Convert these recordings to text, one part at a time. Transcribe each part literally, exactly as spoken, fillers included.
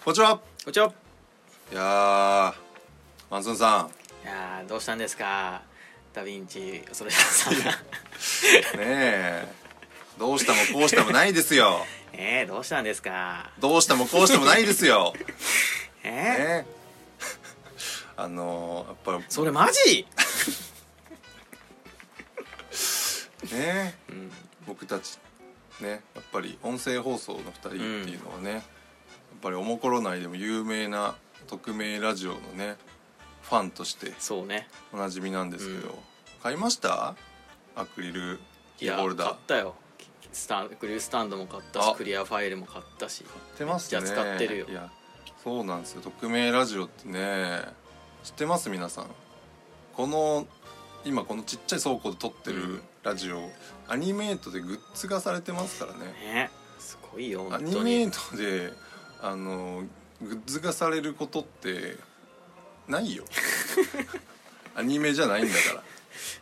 こんにちは。 こんにちは。 いやー、マンスンさいやーどうしたんですか、ダヴィンチそれさん。ねんねえ、どうしたもこうしたもないですよ。 えー、どうしたんですか。 どうしたもこうしたもないですよ。 えー、 ねえあのー、やっぱりそれマジねえ、 うん、 僕たちね、やっぱり音声放送のふたりっていうのはね、うん、やっぱりおもころ内でも有名な匿名ラジオのねファンとしてそうねおなじみなんですけど、 うん、 買いました？アクリルキーホルダー。 いや買ったよ。スタンクリルスタンドも買ったし、クリアファイルも買ったし、 買ってますね。 めっちゃ使ってるよ。 いや、そうなんですよ。匿名ラジオってね、知ってます皆さん？この今このちっちゃい倉庫で撮ってるラジオ、うん、アニメートでグッズ化されてますからね。 ね、すごいよ本当に。 アニメートであのグッズ化されることってないよ。アニメじゃないんだから。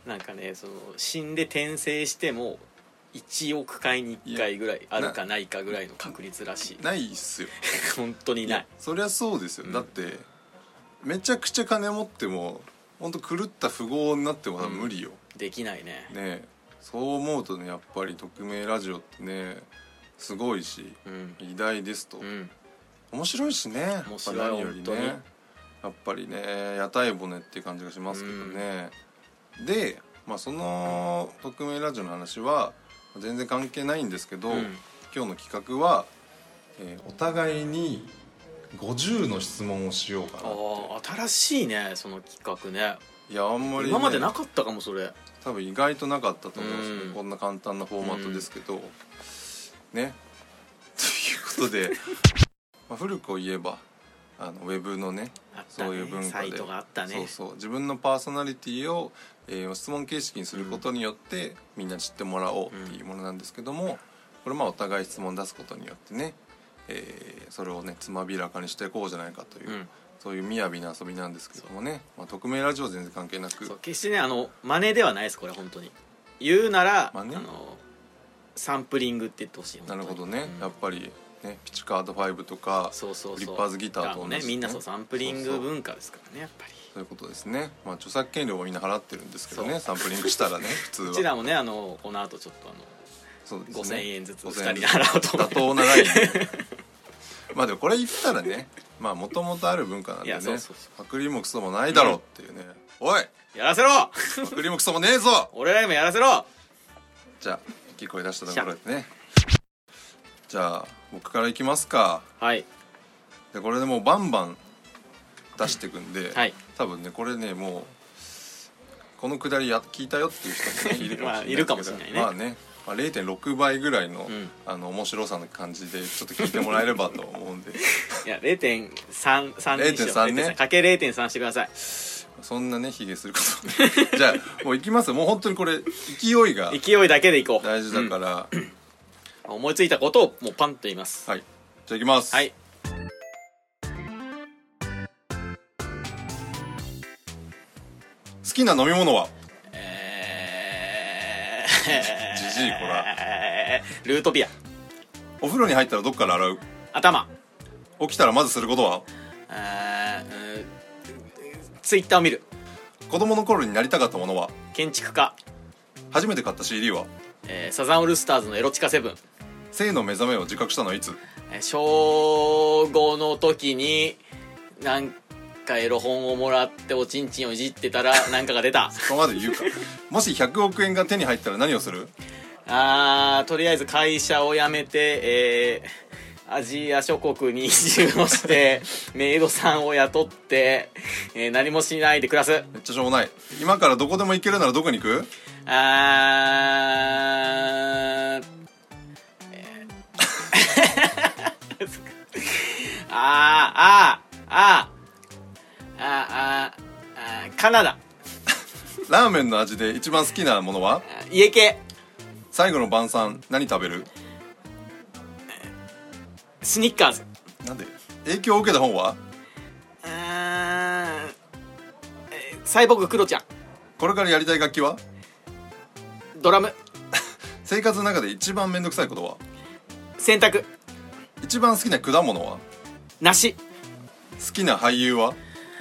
なんかね、その死んで転生してもいちおくかいにいっかいぐらいあるかないかぐらいの確率らしい。 ないっすよ。 本当にない。 いやそりゃそうですよ、うん、だってめちゃくちゃ金持っても本当狂った富豪になっても多分無理よ、 うん、できないね。 ねえ、そう思うとね、やっぱり匿名ラジオってねすごいし、うん、偉大ですと、うん、面白いしね。 面白い、何よりね、 やっぱりね屋台骨っていう感じがしますけどね、うん、で、まあ、その匿名ラジオの話は全然関係ないんですけど、うん、今日の企画は、えー、お互いにごじゅうの質問をしようかなって。 あ、新しいねその企画ね。 いやあんまり、ね、 今までなかったかも。それ多分意外となかったと思うんですね、うん、こんな簡単なフォーマットですけど、うん、ねということでまあ古くを言えばあのウェブの ね, ねそういう文化でサイトがあったね。 そうそう、自分のパーソナリティを、えー、質問形式にすることによって、うん、みんな知ってもらおうっていうものなんですけども、うん、これまあお互い質問出すことによってね、えー、それをねつまびらかにしていこうじゃないかという、うん、そういうみやびな遊びなんですけどもね、まあ、匿名ラジオは全然関係なく、 そう決してねあの真似ではないです。これ本当に言うなら、まあね、あのサンプリングって言ってほしい。 なるほどね、うん、やっぱりね、ピチカードファイブとかそうそうそうリッパーズギターと同じ、ねね、みんなそうサンプリング文化ですからね。やっぱりそういうことですね。まあ著作権料はみんな払ってるんですけどね、サンプリングしたらね普通は。 うちらもねあのこの後ちょっとあのそうですね、 ごせんえんずつふたりで払おうと思って。 妥当なラインでまあでもこれ言ったらね、まあもともとある文化なんでね、パクリもクソもないだろうっていうね、うん、おいやらせろパクリもクソもねえぞ俺らにもやらせろ。 じゃあ大きい声出したところでね、じゃあ僕からいきますか。 はい。 でこれでもうバンバン出していくんで、 はい、 多分ねこれねもうこのくだりや聞いたよっていう人も、ね、いるかもしれないまあ、いるかもしれないね。 まあね、まあ、れいてんろくばいぐらいの、うん、あの面白さの感じでちょっと聞いてもらえればと思うんでいや れいてんさん さんにしよう。 れいてんさん ねかけ れいてんさん してください。 そんなねヒゲすることねじゃあもういきますよ。もう本当にこれ勢いが勢いだけでいこう。 大事だから、うん思いついたことをもうパンと言います。 はい、じゃあいきます。 はい。 好きな飲み物は？ えーじじいこらルートビア。 お風呂に入ったらどっから洗う？ 頭。 起きたらまずすることは？ あツイッターを見る。 子供の頃になりたかったものは？ 建築家。 初めて買った シーディー は？ えー、サザンオールスターズのエロチカセブン。 性の目覚めを自覚したのはいつ？ 小ごの時になんかエロ本をもらっておちんちんをいじってたらなんかが出たそこまで言うかもしひゃくおくえんが手に入ったら何をする？ あーとりあえず会社を辞めて、えー、アジア諸国に移住をしてメイドさんを雇って、えー、何もしないで暮らす。 めっちゃしょうもない。今からどこでも行けるならどこに行く？ あーあーあーあーあーあーカナダ。 ラーメンの味で一番好きなものは？ 家系。 最後の晩餐何食べる？ スニッカーズ。 なんで？影響を受けた本は？ あーサイボーグクロちゃん。 これからやりたい楽器は？ ドラム。 生活の中で一番めんどくさいことは？ 洗濯。 一番好きな果物は？ 梨。 好きな俳優は？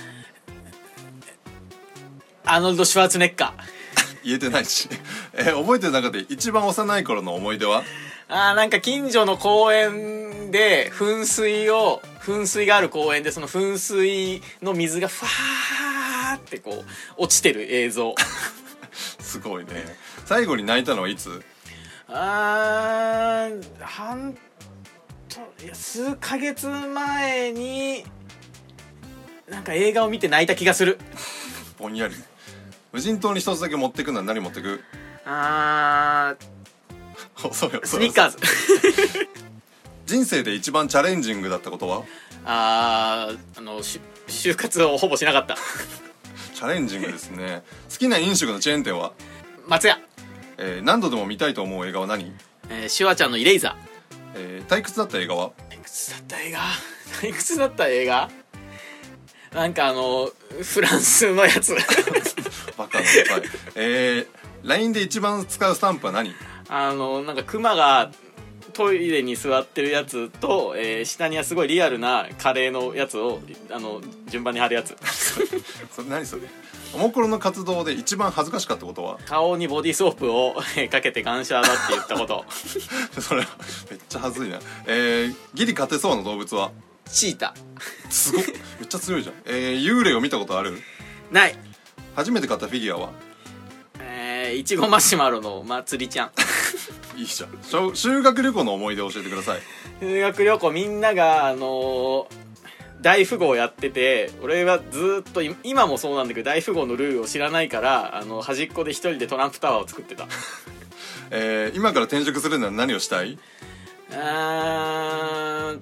アーノルド・シュワルツェネッガー。 言えてないしえー覚えてる中で一番幼い頃の思い出は？ あーなんか近所の公園で噴水を噴水がある公園でその噴水の水がファーってこう落ちてる映像すごいね。最後に泣いたのはいつ？ あー半といや数ヶ月前になんか映画を見て泣いた気がする。 ぼんやり。無人島に一つだけ持ってくのは何持ってく？ あー遅いよ。 スニッカーズ人生で一番チャレンジングだったことは？ あーあのし就活をほぼしなかったチャレンジングですね。好きな飲食のチェーン店は？ 松屋。 えー何度でも見たいと思う映画は何？ えー、シュワちゃんのイレイザー。 えー退屈だった映画は？ 退屈だった映画退屈だった映画なんかあのフランスのやつバカな答え。えー ライン で一番使うスタンプは何？ あのなんかクマがトイレに座ってるやつと、えー下にはすごいリアルなカレーのやつをあの順番に貼るやつそれ何それ？おもころの活動で一番恥ずかしかったことは？ 顔にボディーソープをえーかけて感謝だって言ったことそれはめっちゃ恥ずいな。えーギリ勝てそうな動物は？ チータ。 すごっ、めっちゃ強いじゃん。えー幽霊を見たことある？ ない。 初めて買ったフィギュアは？ えーいちごマシュマロのまつりちゃんいいじゃん。しょ修学旅行の思い出を教えてください。 修学旅行みんながあのー大富豪やってて、俺はずっとい今もそうなんだけど大富豪のルールを知らないからあの端っこで一人でトランプタワーを作ってたえー今から転職するなら何をしたい？ あー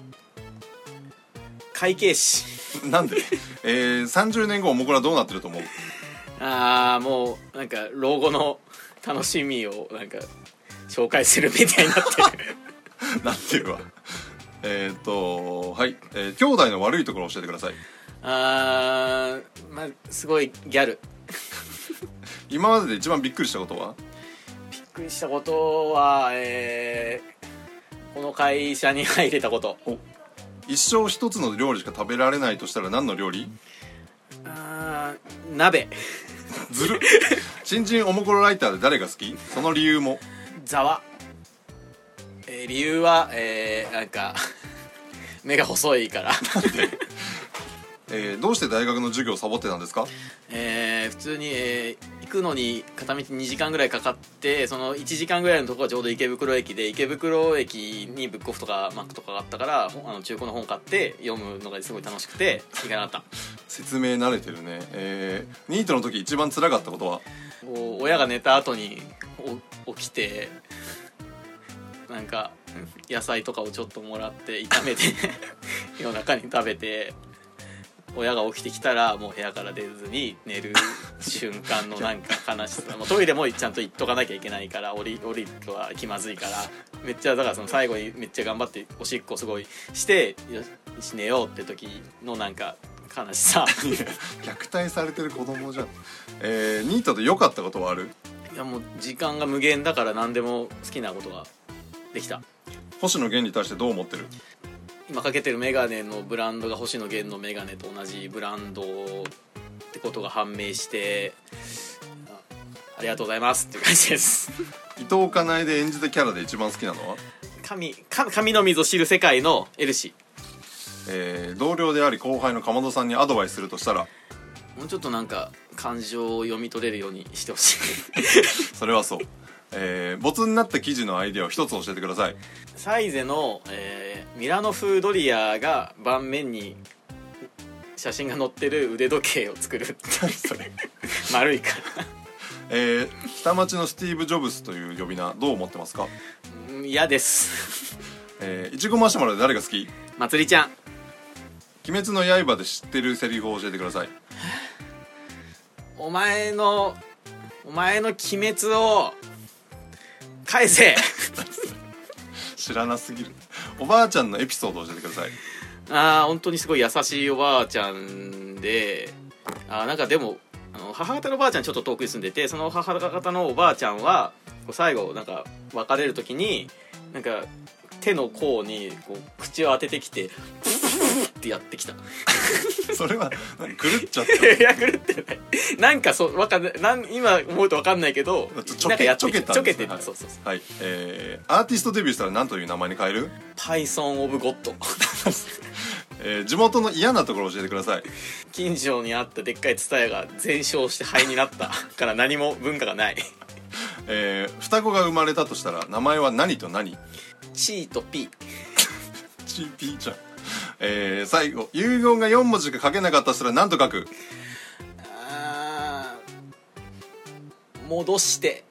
会計士。 なんで？えー、さんじゅうねんごおもころはどうなってると思う？ ああもうなんか老後の楽しみをなんか紹介するみたいになってるなってるわ。えっとはい、えー、兄弟の悪いところを教えてください。 あーまあすごいギャル。 今までで一番びっくりしたことは？ びっくりしたことはえー、この会社に入れたこと。 お一生一つの料理しか食べられないとしたら何の料理？ あー鍋。 ずる。新人おもころライターで誰が好き？その理由も。 ざわ、えー、理由はえー、なんか目が細いからえー、どうして大学の授業をサボってたんですか？ えー、普通に、えー、行くのに片道にじかんぐらいかかってそのいちじかんぐらいのところがちょうど池袋駅で池袋駅にブックオフとかマックとかがあったからあの中古の本買って読むのがすごい楽しくて行かなかった。 説明慣れてるね。えー、ニートの時一番辛かったことは？ こう親が寝た後にお起きてなんか野菜とかをちょっともらって炒めて夜中に食べて親が起きてきたらもう部屋から出ずに寝る瞬間のなんか悲しさもうトイレもちゃんと行っとかなきゃいけないから降り降りるは気まずいからめっちゃだからその最後にめっちゃ頑張っておしっこすごいしてよし寝ようって時のなんか悲しさ虐待されてる子供じゃん。えー、ニートで良かったことはある？ いやもう時間が無限だから何でも好きなことができた。 星野源に対してどう思ってる？ 今かけてるメガネのブランドが星野源のメガネと同じブランドってことが判明してあ, ありがとうございますっていう感じです伊藤かなえで演じたキャラで一番好きなのは？ 神, 神の水を知る世界のエルシー。 えー、同僚であり後輩のかまどさんにアドバイスするとしたら？ もうちょっとなんか感情を読み取れるようにしてほしいそれはそう。えー、ボツになった記事のアイデアを一つ教えてください。 サイゼの、えー、ミラノ風ドリアが盤面に写真が載ってる腕時計を作るそれ丸いからえー、下町のスティーブ・ジョブズという呼び名どう思ってますか？ 嫌ですえー、いちごマシュマロで誰が好き？ まつりちゃん。 鬼滅の刃で知ってるセリフを教えてください。 お前のお前の鬼滅を返せ知らなすぎる。おばあちゃんのエピソードを教えてください。 ああ本当にすごい優しいおばあちゃんで、あなんかでもあの母方のおばあちゃんちょっと遠くに住んでて、その母方のおばあちゃんはこう最後なんか別れる時になんか手の甲にこう口を当ててきてプってやってきたそれは何狂っちゃったいや狂ってないなんかそうわかんないなん今思うとわかんないけどちょなんかやってきたちょけてはい、 そうそうそうはい、えー、アーティストデビューしたら何という名前に変える？ Python of God えー、地元の嫌なところを教えてください。 近所にあったでっかいツタヤが全焼して灰になったから何も文化がないえー、双子が生まれたとしたら名前は何と何？ C と P チーピーちゃん。えー、最後遺言がよん文字しか書けなかったとしたら何と書く？ あー戻して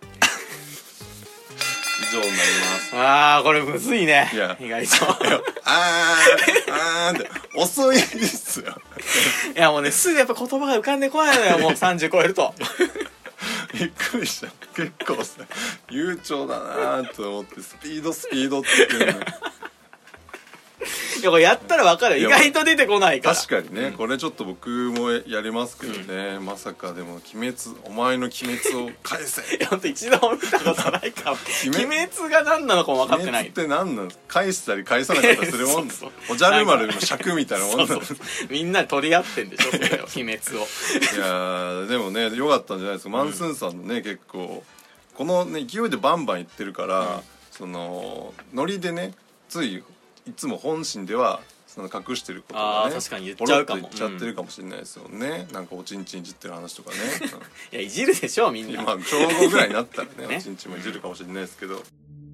以上になります。 あーこれむずいねいや意外とあーあーって遅いですよいやもうねすぐやっぱ言葉が浮かんでこないのよもうさんじゅう超えるとびっくりした。結構さ悠長だなと思ってスピードスピードって言ってるねいやこれやったら分かるよ意外と出てこないから確かにね、うん、これちょっと僕もやりますけどね、うん、まさかでも鬼滅お前の鬼滅を返せいやほんと一度も見たことないから鬼滅が何なのかも分かってない。 鬼滅って何なの？返したり返さなかったりするもんそうそうおじゃる丸の尺みたいなもんなのそうそうみんな取り合ってんでしょそれを鬼滅をいやでもね良かったんじゃないですか、マンスーンさんのね結構この、ね、勢いでバンバンいってるから、うん、そのノリでねついいつも本心ではその隠してることがね確かに言っちゃうかもポロッと言っちゃってるかもしれないですよね、うん、なんかおちんちんいじってる話とかね、うん、 いやいじるでしょみんなまあちょうどぐらいになったらねねおちんちんもいじるかもしれないですけど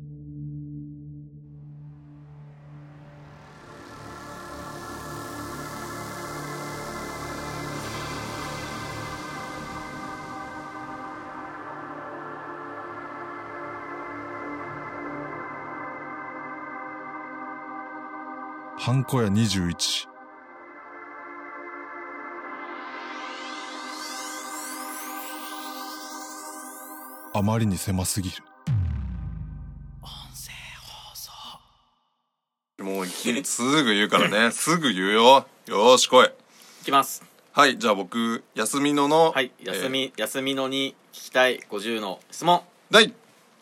ハンコ屋にじゅういちあまりに狭すぎる音声放送もうすぐ言うからねすぐ言うよよーし来いいきます。 はいじゃあ僕休みののはい休み、えー、休みのに聞きたいごじゅうの質問第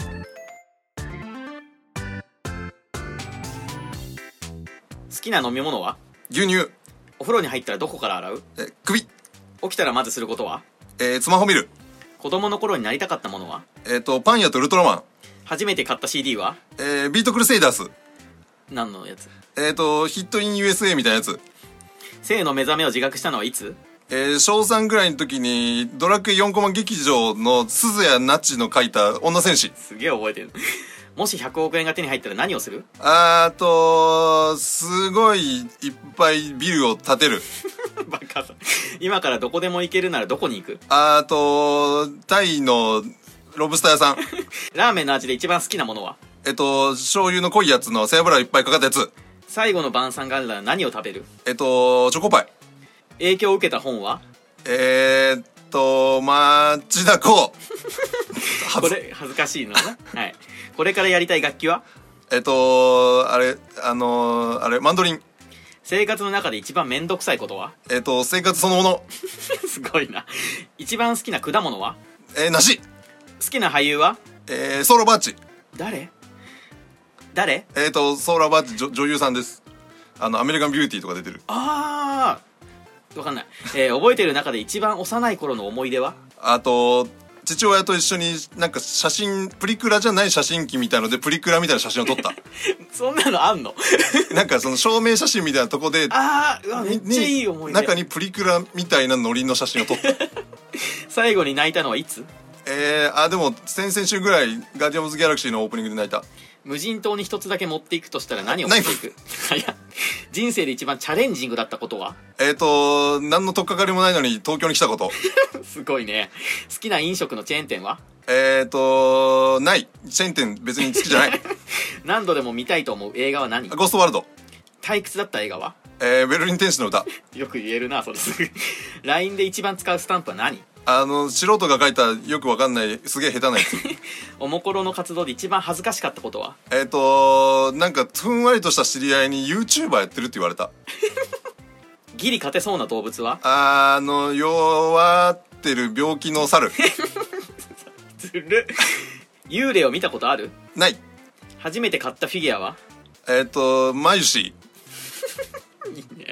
好きな飲み物は？ 牛乳。 お風呂に入ったらどこから洗う？ え首。起きたらまずすることは？ えー、スマホ見る。 子供の頃になりたかったものは？ えっ、ー、とパン屋とウルトラマン。 初めて買った シーディー は？ えー、ビートクルセイダース。 何のやつ？ えっ、ー、とヒットイン ユーエスエー みたいなやつ。 性の目覚めを自覚したのはいつ？ えー、小さんぐらいの時にドラクエよんコマ劇場の鈴谷ナチの書いた女戦士。 すげえ覚えてるもしひゃくおくえんが手に入ったら何をする？ あーとすごいいっぱいビルを建てるバカさ今からどこでも行けるならどこに行く？ あーとタイのロブスター屋さんラーメンの味で一番好きなものは？ えっと醤油の濃いやつの背脂いっぱいかかったやつ。 最後の晩餐があるなら何を食べる？ えっとチョコパイ。 影響を受けた本は？ えー、っと町田こうこれ恥ずかしいのなはいこれからやりたい楽器は？ えっとあれあのー、あれマンドリン。 生活の中で一番めんどくさいことは？ えっと生活そのものすごいな。一番好きな果物は？ えー、梨。 好きな俳優は？ えー、ソーラバーチ。 誰？誰？ えっとソーラバーチ女優さんです。あのアメリカンビューティーとか出てる。 ああわかんない、えー、覚えてる中で一番幼い頃の思い出は？ あと父親と一緒になんか写真プリクラじゃない写真機みたいのでプリクラみたいな写真を撮ったそんなのあんのなんかその証明写真みたいなとこでああめっちゃいい思い出中にプリクラみたいなノリの写真を撮った最後に泣いたのはいつ？ えー、あでも先々週ぐらいガーディアンズギャラクシーのオープニングで泣いた。 無人島に一つだけ持っていくとしたら何を持っていく？人生で一番チャレンジングだったことは？ えっ、ー、と何の取っかかりもないのに東京に来たことすごいね。好きな飲食のチェーン店は？ えっ、ー、とないチェーン店別に好きじゃない何度でも見たいと思う映画は何？ ゴーストワールド。 退屈だった映画は？ えー、ベルリン天使の歌よく言えるなそれすぐライン で一番使うスタンプは何？ あの素人が書いたよくわかんないすげえ下手なやつおもころの活動で一番恥ずかしかったことは？ えっ、ー、となんかふんわりとした知り合いに YouTuber やってるって言われたギリ勝てそうな動物は？ あの弱ってる病気の猿ずる幽霊を見たことある？ ない。 初めて買ったフィギュアは？ えっ、ー、とマユシいいね。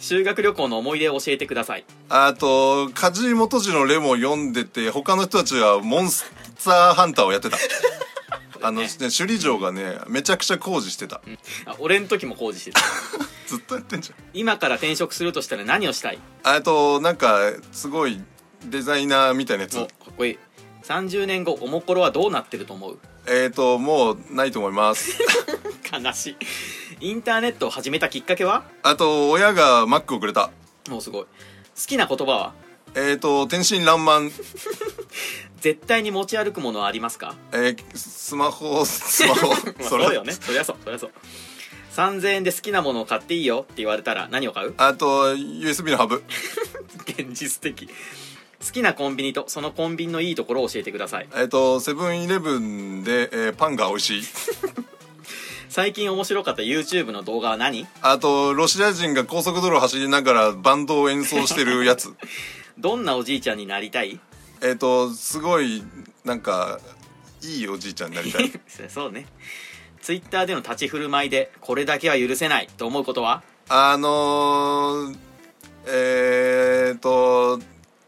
修学旅行の思い出を教えてください。 あと梶本次のレモン読んでて、他の人たちはモンスターハンターをやってたあのね、首里城がねめちゃくちゃ工事してた、 うん、あ俺の時も工事してたずっとやってんじゃん。 今から転職するとしたら何をしたい？ あとなんかすごいデザイナーみたいなやつ。 おかっこいい。さんじゅうねんごおもころはどうなってると思う？ えーともうないと思います悲しい。インターネットを始めたきっかけは？ あと親がマックをくれた。 もうすごい。好きな言葉は？ えーと天真爛漫絶対に持ち歩くものはありますか？ えー、スマホスマホそそうよね、そりゃそうそりゃそう。さんぜんえんで好きなものを買っていいよって言われたら何を買う？ あと ユーエスビー のハブ現実的。好きなコンビニとそのコンビニのいいところを教えてください。 えっとセブンイレブンで、えーパンが美味しい最近面白かった YouTube の動画は何？ あとロシア人が高速道路走りながらバンドを演奏してるやつどんなおじいちゃんになりたい？ えっとすごいなんかいいおじいちゃんになりたいそうね。 Twitter での立ち振る舞いでこれだけは許せないと思うことは？ あのー、えーっと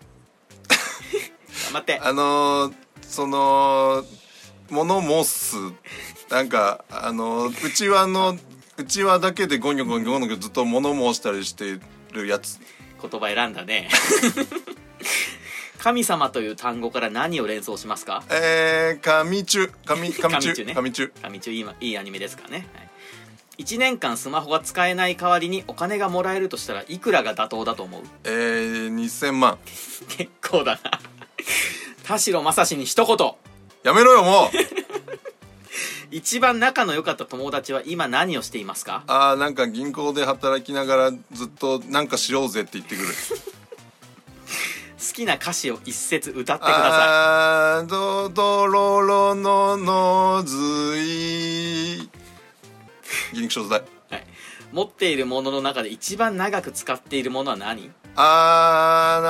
頑張ってあのー、その物申すなんかあのー、内輪の内輪だけでゴニョゴニョゴニョずっと物申したりしてるやつ。 言葉選んだね神様という単語から何を連想しますか？ えー、神中神神中神中ね神中神中いいいいアニメですからね、はい、いちねんかんスマホが使えない代わりにお金がもらえるとしたらいくらが妥当だと思う？ えー、にせんまん。 結構だな田代正史に一言。 やめろよもう一番仲の良かった友達は今何をしていますか？ あーなんか銀行で働きながらずっとなんかしようぜって言ってくる好きな歌詞を一節歌ってくださあーどどろろののずいギリクショーズだい。 い、はい、持っているものの中で一番長く使っているものは何？ あー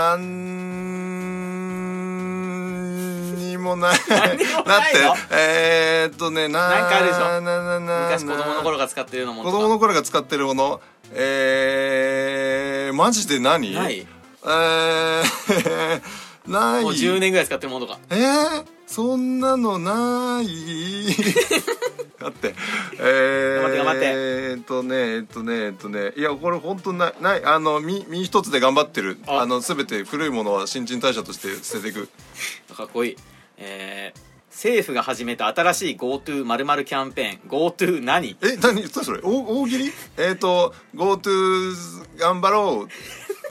なんにもない何もないのだってえー、っとねななんかあるでしょななな昔子供の頃が使ってるようなもの子とか。 供の頃が使ってるものえー、マジで何ないえー、ないもうじゅうねんぐらい使ってるものとか。 えー、そんなのないだってえー、 頑張って頑張ってえーっとねえーっとねえーっとねいやこれ本当ないないあの身身一つで頑張ってる。 ああの全て古いものは新陳代謝として捨てていく。 かっこいい。えー、政府が始めた新しい GoTo 〇〇キャンペーン GoTo 何？ え何言ったそれお大喜利えーっと GoTo 頑張ろう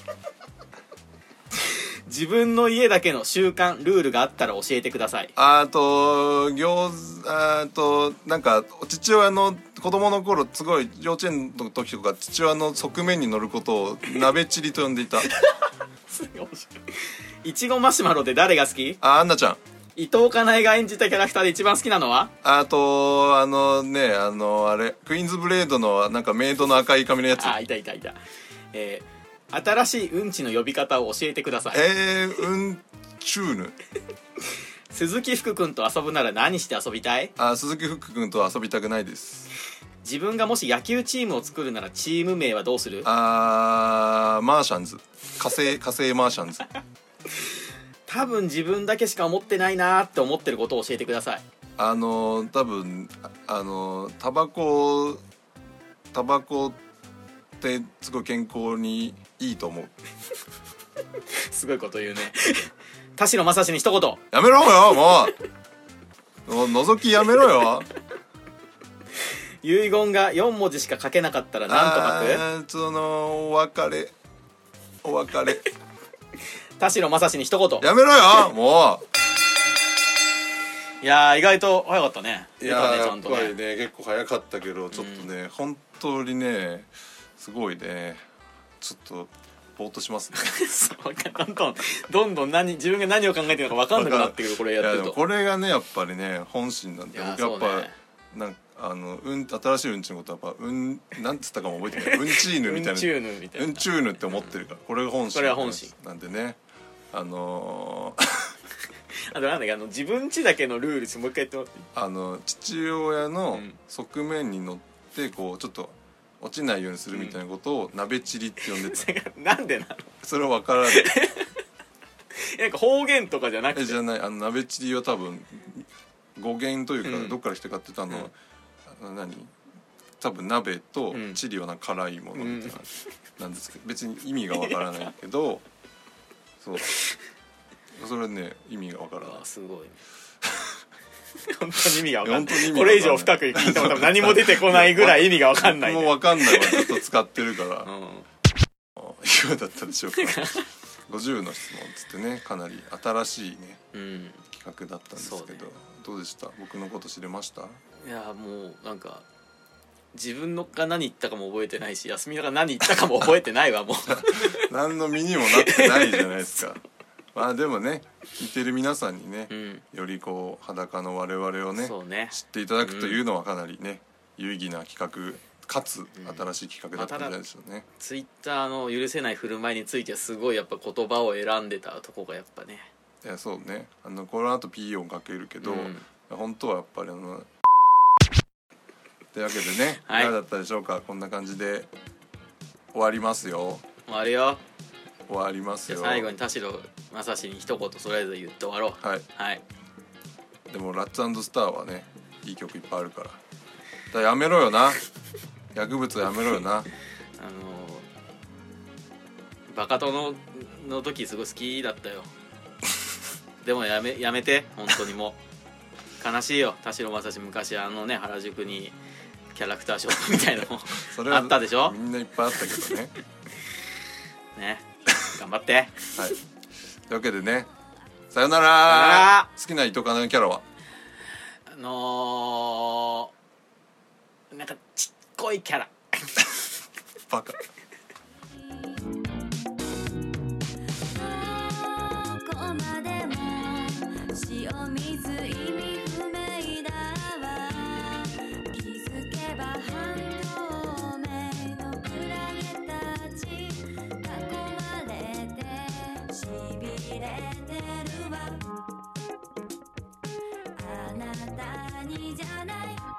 自分の家だけの習慣ルールがあったら教えてください。 あと餃子あとなんか父親の子供の頃すごい幼稚園の時とか父親の側面に乗ることを鍋チリと呼んでいたすごい面白い。いちごマシュマロで誰が好き？ あアンナちゃん。 伊藤かなえが演じたキャラクターで一番好きなのは？ あとあのねあのあれクイーンズブレードのなんかメイドの赤い髪のやつ。 あいたいたいた。えー、新しいうんちの呼び方を教えてください。 えー、うんチューヌ。 鈴木福君と遊ぶなら何して遊びたい？ あ鈴木福君と遊びたくないです。 自分がもし野球チームを作るならチーム名はどうする？ あマーシャンズ火星火星マーシャンズ多分自分だけしか思ってないなーって思ってることを教えてください。 あの多分あのタバコタバコってすごい健康にいいと思うすごいこと言うね田代正史に一言。 やめろよもうもう覗きやめろよ遺言がよん文字しか書けなかったら何と書く？ あーそのお別れお別れ田代正史に一言。 やめろよもいやー意外と早かったね。 うい出たねやーやっちゃんとね。 ぱりね結構早かったけどちょっとね、うん、本当にねすごいねちょっとぼーっとしますねそうどんどんどんどん何自分が何を考えてるのか分かんなくなってくるこれやってると。 これがねやっぱりね本心なんで僕やっぱ、ね、なんかあの、うん、新しいうんちのことはやっぱうんなんつったかも覚えてないうんちーぬみたいなうんちゅーぬみたいなうんちゅーぬって思ってるからこれが本心。 これは本心なんでねあのーあとなんだっけあの自分ちだけのルールもう一回言ってもらっていい？ あの父親の側面に乗ってこうちょっと落ちないようにするみたいなことを鍋チリって呼んでた、 うん、なんでなのそれは分からないなんか方言とかじゃなくてえじゃないあの鍋チリは多分語源というか、 うん、 どっから来てかって言ったのは、うん、何多分鍋とチリはなんか辛いものみたいな、うん、なんですけど別に意味が分からないけどそうそれね意味が分からない。 すごいね本当に意味が分かんない。 いこれ以上深く聞いても多分何も出てこないぐらい意味が分かんない、ね、 もう分かんないわずっと使ってるから、うん、いかがだったでしょうかごじゅうの質問つってねかなり新しいね、うん、企画だったんですけど、ね、どうでした？僕のこと知れました？ いやもうなんか自分のが何言ったかも覚えてないし休みのが何言ったかも覚えてないわもう何の身にもなってないじゃないですかまあでもね聞いてる皆さんにね、うん、よりこう裸の我々を ね, ね知っていただくというのはかなりね、うん、有意義な企画かつ新しい企画だったんじゃないでしょうね、うん、 ツイッターの許せない振る舞いについてはすごいやっぱ言葉を選んでたとこがやっぱねいやそうねあのこの後 ピー 音かけるけど、うん、本当はやっぱりあのというわけでね、はい、いかがだったでしょうか。こんな感じで終わりますよ。 終わるよ終わりますよ。 じゃあ最後に田代正史に一言それぞれ言って終わろう。 はい、 はい、 でもラッツ&スターはねいい曲いっぱいあるからだからやめろよな薬物やめろよなあのバカ殿の時すごい好きだったよでもやめ、やめて本当にもう悲しいよ。田代正史昔あのね原宿にキャラクターショップみたいなのもそれあったでしょ。 みんないっぱいあったけどねね頑張ってはいというわけでねさよなら。好きな糸金のキャラはあのー、なんかちっこいキャラバカ塩水意味不明だわ気づけば半透明のクラゲたち囲まれてしびれてるわあなたにじゃない